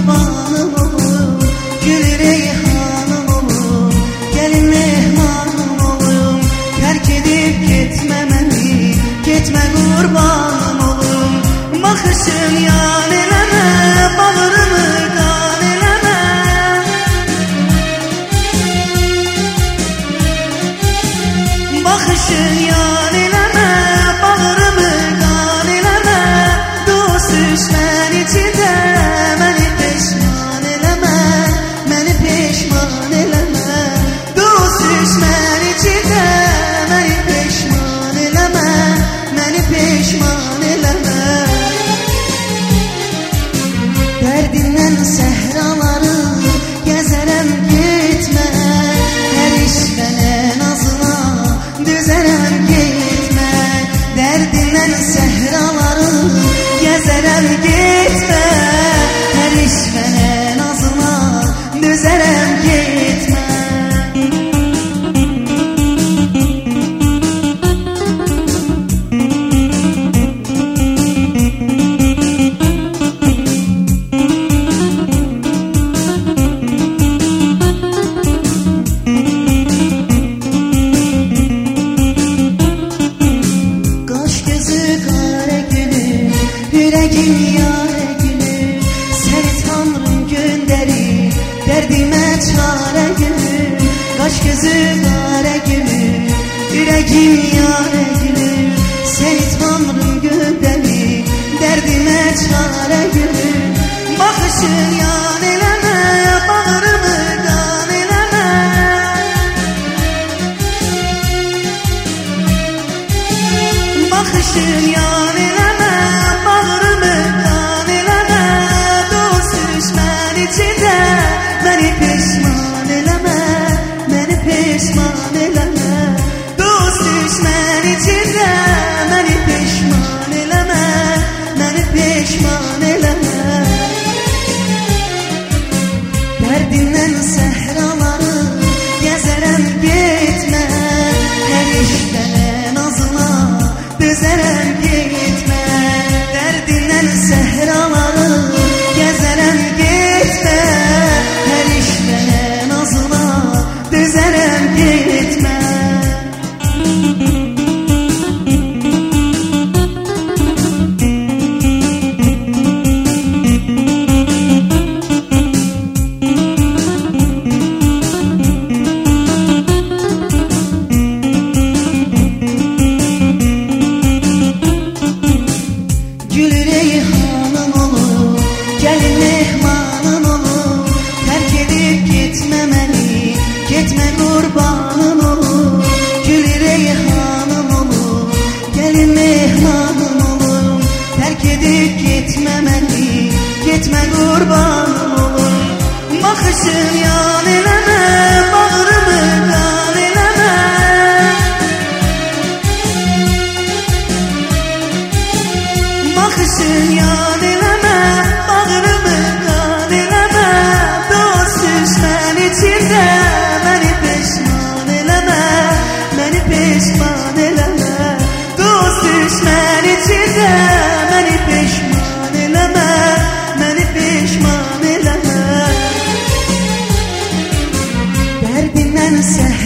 qurbanım olum, gül reyhanım olum, gəlin mehmanım olum, tərk edib getmə məni, getmə qurbanım olum. Baxışın yan eləmə, bağrımı qan eləmə. Baxışın yan eləmə, bağrımı qan eləmə. Dost düşmən içində məni peşman eləmə, məni peşman eləmə. Dost düşmən içində məni peşman eləmə, məni peşman eləmə. Dərdindən səhraları gəzərəm getmə, hər işvənə nazına düzərəm getmə. Dərdindən səhraları gəzərəm getmə, hər işvənə nazına düzərəm getmə. Yüreğim yâre gülür, seni Tanrım gönderir, derdime çare gülür. Kaş gözü kare gülür, yüreğim yâre gülür, seni Tanrım gönderir, derdime çare gülür. Bakışın yan eləmə, bağrımı qan eləmə. Bakışın yan eləmə, bağrımı qan eləmə. Dost düşmən içində məni peşman eləmə, məni peşman eləmə. Dost düşmən içində məni peşman eləmə, məni peşman eləmə. Dərdindən səhraları gəzərəm getmə, hər işvənə nazına düzərəm getmə. Dərdindən səhraları gəzərəm getmə, hər işvənə nazına düzərəm getmə. Gül reyhanım olur, gəlin mehmanım olur, tərk edib getmə məni, getmə qurbanım olur. Gül reyhanım olur, gəlin mehmanım olur, tərk edib getmə məni, getmə qurbanım olur. Baxışın yan eləmə, bağrımı qan eləmə. Baxışın yan eləmə, bağrımı qan eləmə. Dost düşmən içində məni peşman eləmə, məni peşman eləmə. Dost düşmən içində məni peşman eləmə, məni peşman eləmə. Dərdindən səhər